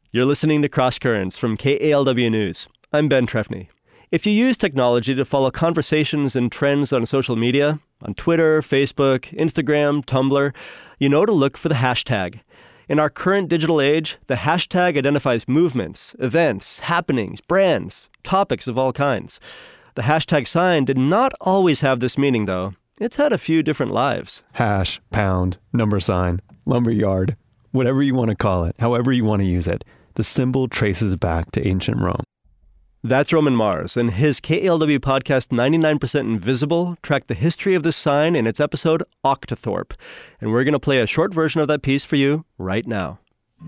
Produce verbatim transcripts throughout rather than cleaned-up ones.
You're listening to Cross Currents from K A L W News. I'm Ben Trefny. If you use technology to follow conversations and trends on social media, on Twitter, Facebook, Instagram, Tumblr, you know to look for the hashtag. In our current digital age, the hashtag identifies movements, events, happenings, brands, topics of all kinds. The hashtag sign did not always have this meaning, though. It's had a few different lives. Hash, pound, number sign, lumberyard, whatever you want to call it, however you want to use it, the symbol traces back to ancient Rome. That's Roman Mars, and his K A L W podcast ninety-nine percent Invisible tracked the history of this sign in its episode Octothorpe. And we're going to play a short version of that piece for you right now.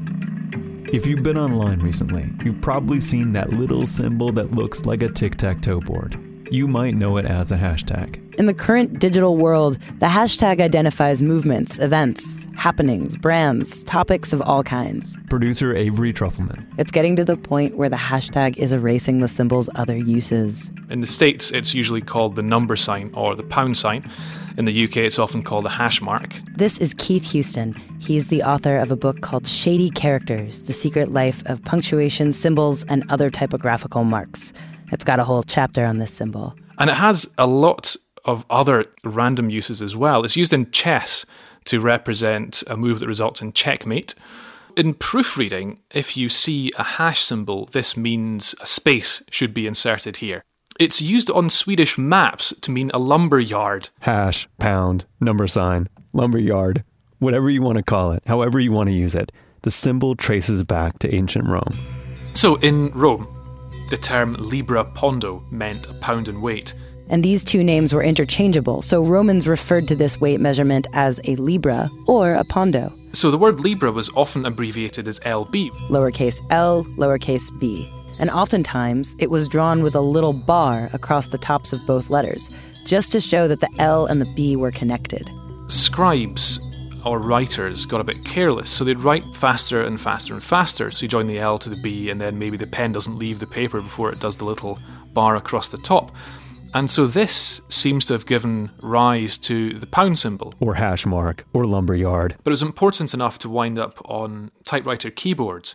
If you've been online recently, you've probably seen that little symbol that looks like a tic-tac-toe board. You might know it as a hashtag. In the current digital world, the hashtag identifies movements, events, happenings, brands, topics of all kinds. Producer Avery Trufelman. It's getting to the point where the hashtag is erasing the symbol's other uses. In the States, it's usually called the number sign or the pound sign. In the U K, it's often called a hash mark. This is Keith Houston. He's the author of a book called Shady Characters, The Secret Life of Punctuation, Symbols, and Other Typographical Marks. It's got a whole chapter on this symbol. And it has a lot of other random uses as well. It's used in chess to represent a move that results in checkmate. In proofreading, if you see a hash symbol, this means a space should be inserted here. It's used on Swedish maps to mean a lumber yard. Hash, pound, number sign, lumber yard, whatever you want to call it, however you want to use it, the symbol traces back to ancient Rome. So in Rome, the term libra pondo meant a pound in weight. And these two names were interchangeable, so Romans referred to this weight measurement as a libra or a pondo. So the word libra was often abbreviated as L B. Lowercase l, lowercase b. And oftentimes, it was drawn with a little bar across the tops of both letters, just to show that the L and the B were connected. Scribes or writers got a bit careless, so they'd write faster and faster and faster. So you join the L to the B, and then maybe the pen doesn't leave the paper before it does the little bar across the top. And so this seems to have given rise to the pound symbol. Or hash mark, or lumberyard. But it was important enough to wind up on typewriter keyboards.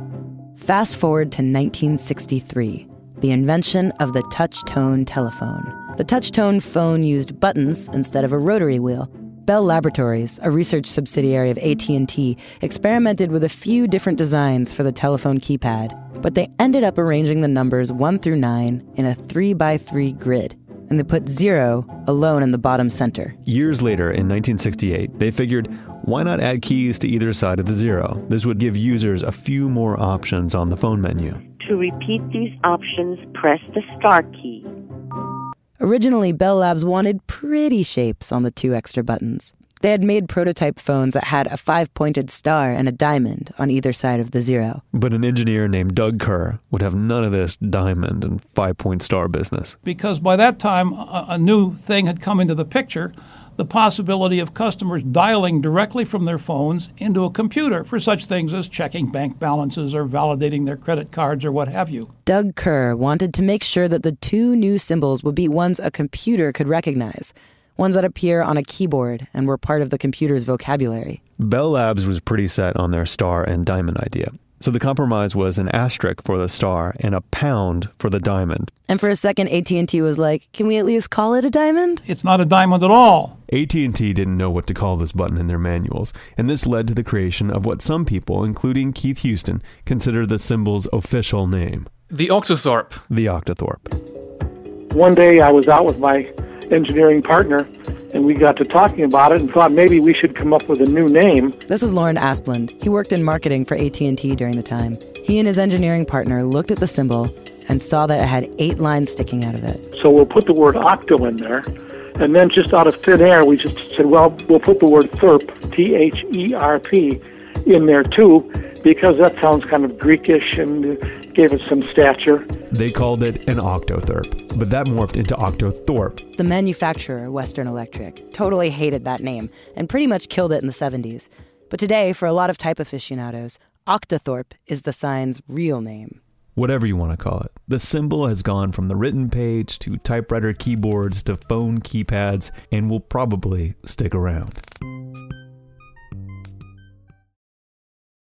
Fast forward to nineteen sixty-three, the invention of the touch-tone telephone. The touch-tone phone used buttons instead of a rotary wheel. Bell Laboratories, a research subsidiary of A T and T, experimented with a few different designs for the telephone keypad, but they ended up arranging the numbers one through nine in a three by three grid, and they put zero alone in the bottom center. Years later, in nineteen sixty-eight, they figured, why not add keys to either side of the zero? This would give users a few more options on the phone menu. To repeat these options, press the star key. Originally, Bell Labs wanted pretty shapes on the two extra buttons. They had made prototype phones that had a five-pointed star and a diamond on either side of the zero. But an engineer named Doug Kerr would have none of this diamond and five-point star business. Because by that time, a, a new thing had come into the picture, the possibility of customers dialing directly from their phones into a computer for such things as checking bank balances or validating their credit cards or what have you. Doug Kerr wanted to make sure that the two new symbols would be ones a computer could recognize, ones that appear on a keyboard and were part of the computer's vocabulary. Bell Labs was pretty set on their star and diamond idea. So the compromise was an asterisk for the star and a pound for the diamond. And for a second, A T and T was like, can we at least call it a diamond? It's not a diamond at all. A T and T didn't know what to call this button in their manuals, and this led to the creation of what some people, including Keith Houston, consider the symbol's official name. The Octothorpe. The Octothorpe. One day I was out with my engineering partner, and we got to talking about it and thought maybe we should come up with a new name. This is Lauren Asplund. He worked in marketing for A T and T during the time. He and his engineering partner looked at the symbol and saw that it had eight lines sticking out of it. So we'll put the word octo in there, and then just out of thin air, we just said, well, we'll put the word therp, T H E R P, in there too, because that sounds kind of Greekish and gave it some stature. They called it an Octothorpe, but that morphed into Octothorpe. The manufacturer, Western Electric, totally hated that name and pretty much killed it in the seventies. But today, for a lot of type aficionados, Octothorpe is the sign's real name. Whatever you want to call it, the symbol has gone from the written page to typewriter keyboards to phone keypads and will probably stick around.